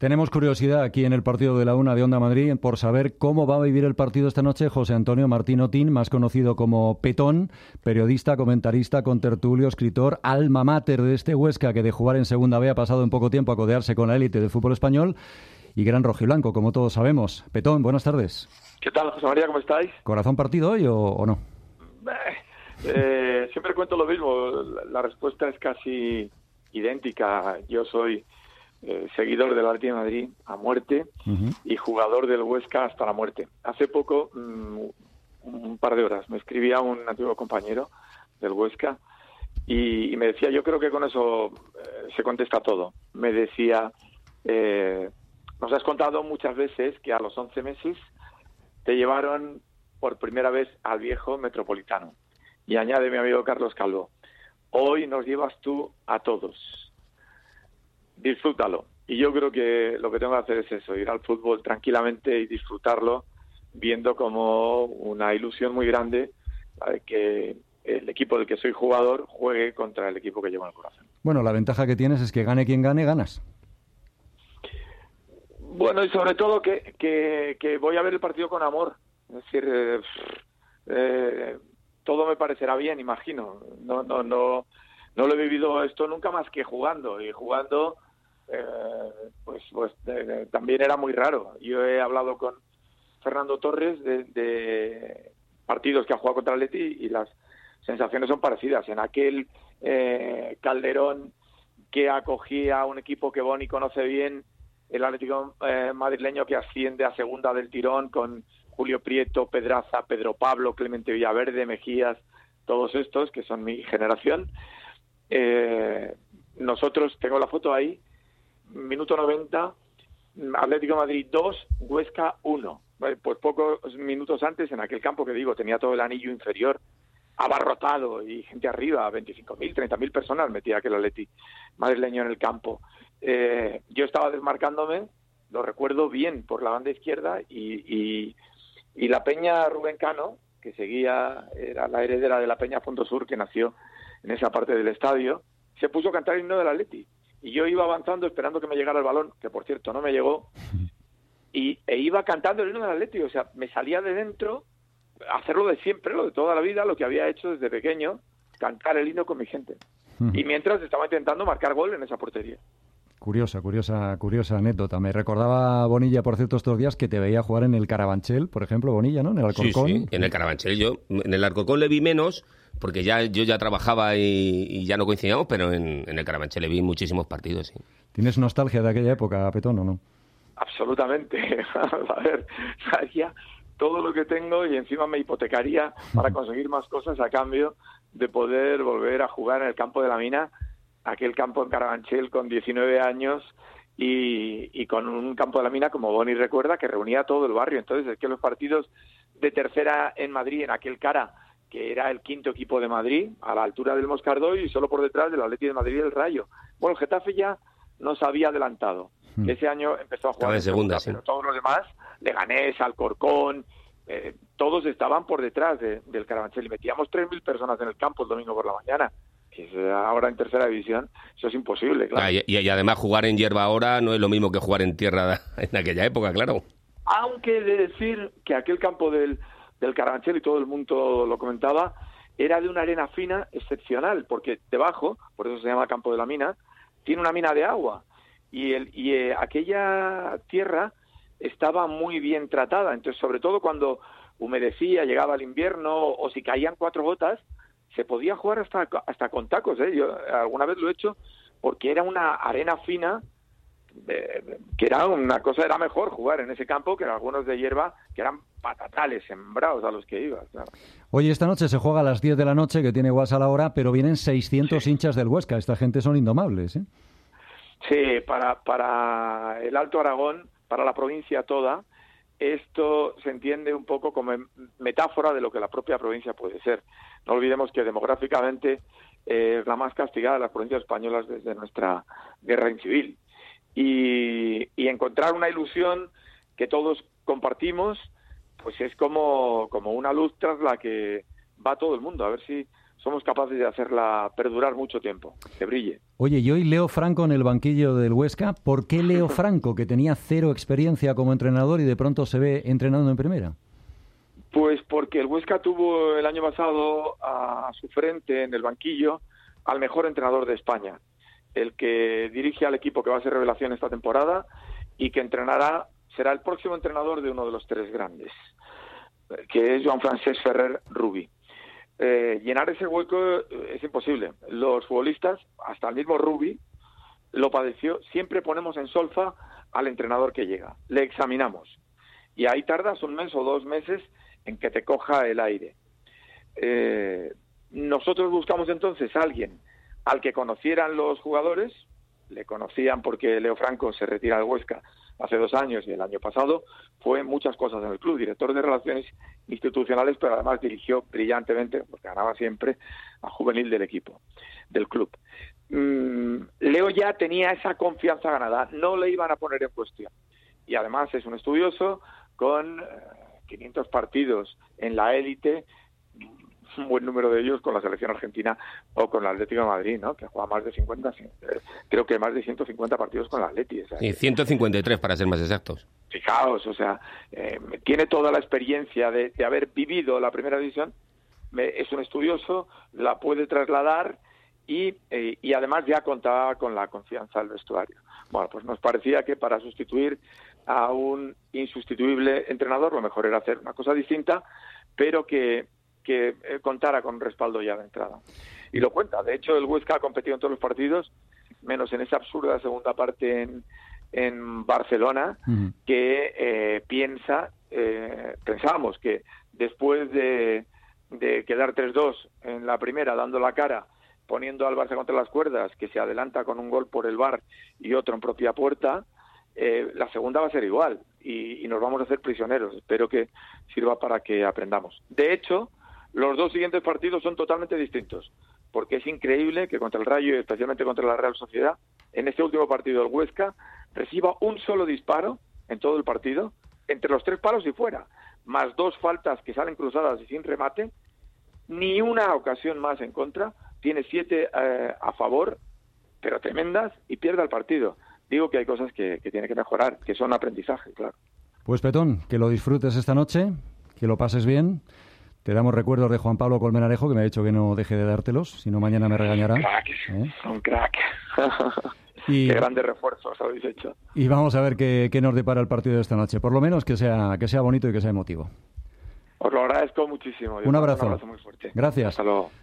Tenemos curiosidad aquí en el partido de la Una de Onda Madrid por saber cómo va a vivir el partido esta noche José Antonio Martín Otín, más conocido como Petón, periodista, comentarista, contertulio, escritor, alma mater de este Huesca que de jugar en Segunda B ha pasado en poco tiempo a codearse con la élite del fútbol español y gran rojiblanco, como todos sabemos. Petón, buenas tardes. ¿Qué tal, José María? ¿Cómo estáis? ¿Corazón partido hoy o no? Siempre cuento lo mismo. La respuesta es casi idéntica. Yo soy seguidor del Atlético de Madrid a muerte y jugador del Huesca hasta la muerte. Hace poco, un par de horas, me escribía un antiguo compañero del Huesca y me decía, yo creo que con eso se contesta todo. Me decía, nos has contado muchas veces que a los 11 meses te llevaron por primera vez al viejo Metropolitano. Y añade mi amigo Carlos Calvo, hoy nos llevas tú a todos. Disfrútalo. Y yo creo que lo que tengo que hacer es eso, ir al fútbol tranquilamente y disfrutarlo, viendo como una ilusión muy grande que el equipo del que soy jugador juegue contra el equipo que llevo en el corazón. Bueno, la ventaja que tienes es que gane quien gane, ganas. Bueno, y sobre todo que voy a ver el partido con amor. Es decir, todo me parecerá bien, imagino. No lo he vivido esto nunca más que jugando. Y jugando, también era muy raro. Yo he hablado con Fernando Torres de partidos que ha jugado contra el Atleti y las sensaciones son parecidas. En aquel Calderón que acogía a un equipo que Boni conoce bien, el Atlético madrileño que asciende a segunda del tirón con Julio Prieto, Pedraza, Pedro Pablo, Clemente Villaverde, Mejías, todos estos que son mi generación. Nosotros, tengo la foto ahí, minuto 90, Atlético de Madrid 2, Huesca 1. Pues pocos minutos antes, en aquel campo que digo, tenía todo el anillo inferior abarrotado y gente arriba, 25.000, 30.000 personas metía aquel Atleti madrileño en el campo. Yo estaba desmarcándome, lo recuerdo bien, por la banda izquierda y la Peña Rubén Cano, que era la heredera de la Peña Fondo Sur, que nació en esa parte del estadio, se puso a cantar el himno del Atleti. Y yo iba avanzando esperando que me llegara el balón, que por cierto no me llegó, e iba cantando el himno del Atleti. O sea, me salía de dentro hacerlo de siempre, lo de toda la vida, lo que había hecho desde pequeño, cantar el himno con mi gente. Y mientras estaba intentando marcar gol en esa portería. Curiosa anécdota. Me recordaba Bonilla, por cierto, estos días que te veía jugar en el Carabanchel, por ejemplo, Bonilla, ¿no? En el Alcorcón. Sí, en el Carabanchel. En el Alcorcón le vi menos, porque yo ya trabajaba y ya no coincidíamos, pero en el Carabanchel le vi muchísimos partidos, sí. ¿Tienes nostalgia de aquella época, Petón, o no? Absolutamente. A ver, haría todo lo que tengo y encima me hipotecaría para conseguir más cosas a cambio de poder volver a jugar en el campo de la Mina, aquel campo en Carabanchel con 19 años y con un campo de la Mina, como Boni recuerda, que reunía a todo el barrio. Entonces es que los partidos de tercera en Madrid, en aquel Cara, que era el quinto equipo de Madrid, a la altura del Moscardó y solo por detrás del Atlético de Madrid y el Rayo. Bueno, el Getafe ya nos había adelantado, que ese año empezó a jugar en segunda, sí. Pero todos los demás, Leganés, Alcorcón, todos estaban por detrás del Carabanchel y metíamos 3.000 personas en el campo el domingo por la mañana. Que ahora en tercera división eso es imposible, claro. Y además jugar en hierba ahora no es lo mismo que jugar en tierra en aquella época, claro. Aunque he de decir que aquel campo del Carabanchel, y todo el mundo lo comentaba, era de una arena fina excepcional, porque debajo, por eso se llama Campo de la Mina, tiene una mina de agua y aquella tierra estaba muy bien tratada. Entonces, sobre todo cuando humedecía, llegaba el invierno o si caían 4 gotas, se podía jugar hasta con tacos, ¿eh? Yo alguna vez lo he hecho porque era una arena fina, que era una cosa, era mejor jugar en ese campo que en algunos de hierba, que eran patatales, sembrados a los que ibas, claro. Oye, esta noche se juega a las 10 de la noche, que tiene WhatsApp a la hora, pero vienen 600 hinchas del Huesca. Esta gente son indomables, ¿eh? Sí, para el Alto Aragón, para la provincia toda, esto se entiende un poco como metáfora de lo que la propia provincia puede ser. No olvidemos que demográficamente es la más castigada de las provincias españolas desde nuestra guerra civil. Y encontrar una ilusión que todos compartimos, pues es como una luz tras la que va todo el mundo. A ver si somos capaces de hacerla perdurar mucho tiempo, que brille. Oye, y hoy Leo Franco en el banquillo del Huesca. ¿Por qué Leo Franco, que tenía 0 experiencia como entrenador y de pronto se ve entrenando en primera? Pues porque el Huesca tuvo el año pasado a su frente en el banquillo al mejor entrenador de España, el que dirige al equipo que va a ser revelación esta temporada y que será el próximo entrenador de uno de los 3 grandes, que es Joan Francesc Ferrer Rubí. Llenar ese hueco es imposible. Los futbolistas, hasta el mismo Rubí, lo padeció. Siempre ponemos en solfa al entrenador que llega. Le examinamos. Y ahí tardas 1 mes o 2 meses en que te coja el aire. Nosotros buscamos entonces a alguien al que conocieran los jugadores. Le conocían porque Leo Franco se retira del Huesca hace 2 años y el año pasado fue muchas cosas en el club, director de Relaciones Institucionales, pero además dirigió brillantemente, porque ganaba siempre, a juvenil del equipo, del club. Leo ya tenía esa confianza ganada, no le iban a poner en cuestión. Y además es un estudioso con 500 partidos en la élite, un buen número de ellos con la selección argentina o con el Atlético de Madrid, ¿no? Que juega más de 50, creo que más de 150 partidos con el Atleti. O sea, y 153 para ser más exactos. Fijaos, o sea, tiene toda la experiencia de haber vivido la primera división, es un estudioso, la puede trasladar y además ya contaba con la confianza del vestuario. Bueno, pues nos parecía que para sustituir a un insustituible entrenador lo mejor era hacer una cosa distinta, pero que contara con respaldo ya de entrada. Y lo cuenta. De hecho, el Huesca ha competido en todos los partidos, menos en esa absurda segunda parte en Barcelona, que pensábamos que después de quedar 3-2 en la primera, dando la cara, poniendo al Barça contra las cuerdas, que se adelanta con un gol por el VAR y otro en propia puerta, la segunda va a ser igual y nos vamos a hacer prisioneros. Espero que sirva para que aprendamos. De hecho, los 2 siguientes partidos son totalmente distintos, porque es increíble que contra el Rayo y especialmente contra la Real Sociedad, en este último partido el Huesca reciba un solo disparo en todo el partido, entre los 3 palos y fuera, más 2 faltas que salen cruzadas y sin remate, ni una ocasión más en contra, tiene 7 a favor, pero tremendas, y pierde el partido. Digo que hay cosas que tiene que mejorar, que son aprendizaje, claro. Pues Petón, que lo disfrutes esta noche, que lo pases bien. Te damos recuerdos de Juan Pablo Colmenarejo, que me ha dicho que no deje de dártelos, si no mañana me regañará. Un crack. Y, qué grandes refuerzos habéis hecho. Y vamos a ver qué nos depara el partido de esta noche. Por lo menos que sea bonito y que sea emotivo. Os lo agradezco muchísimo. Un abrazo. Muy fuerte. Gracias. Hasta luego.